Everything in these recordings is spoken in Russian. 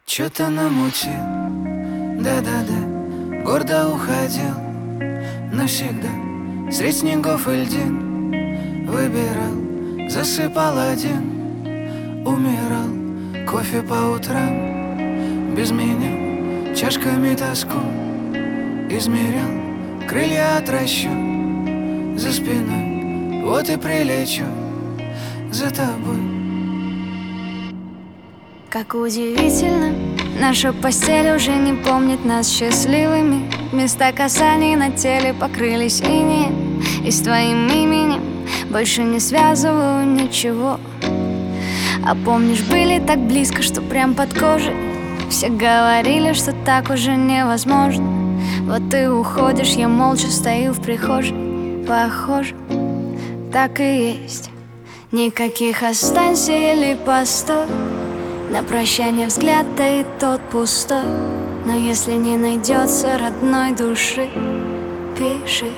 Чё-то намутил, да-да-да, гордо уходил навсегда. Средь снегов и льдин выбирал, засыпал один, умирал. Кофе по утрам без меня, чашками тоску измерял. Крылья отращу за спиной, вот и прилечу за тобой. Как удивительно, наша постель уже не помнит нас счастливыми. Места касаний на теле покрылись инеем, и с твоим именем больше не связываю ничего. А помнишь, были так близко, что прям под кожей. Все говорили, что так уже невозможно. Вот ты уходишь, я молча стою в прихожей. Похоже, так и есть. Никаких останься или постой. На прощание взгляд, да и тот пустой. Но если не найдется родной души, пиши.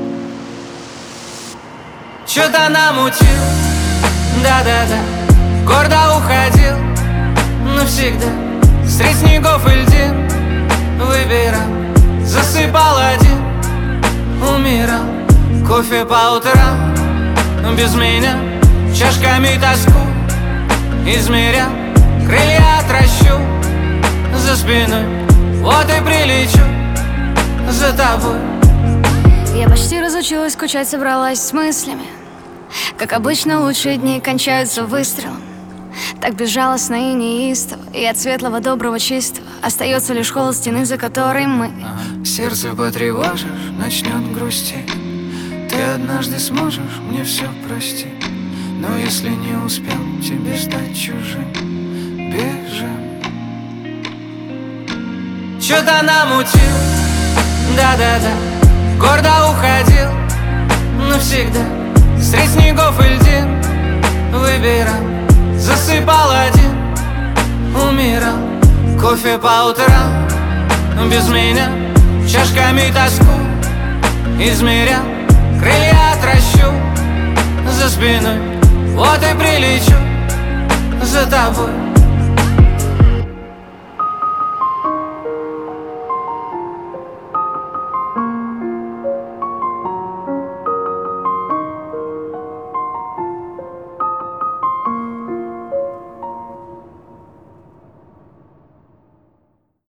Чё-то намутил, да-да-да, гордо уходил навсегда. Средь снегов и льдин выбирал, засыпал один, умирал. Кофе по утрам без меня, чашками тоску измерял. Крылья отращу за спиной, вот и прилечу за тобой. Я почти разучилась скучать, собралась с мыслями. Как обычно, лучшие дни кончаются выстрелом. Так безжалостно и неистово, и от светлого, доброго, чистого остается лишь холод стены, за которой мы. Сердце потревожишь, начнет грустить. Ты однажды сможешь мне все простить. Но если не успел тебе стать чужим, бежим. Чё-то намутил, да-да-да, гордо уходил навсегда. Средь снегов и льдин выбирал, засыпал один, умирал. Кофе по утрам без меня, чашками тоску измерял. Крылья отращу за спиной, вот и прилечу за тобой.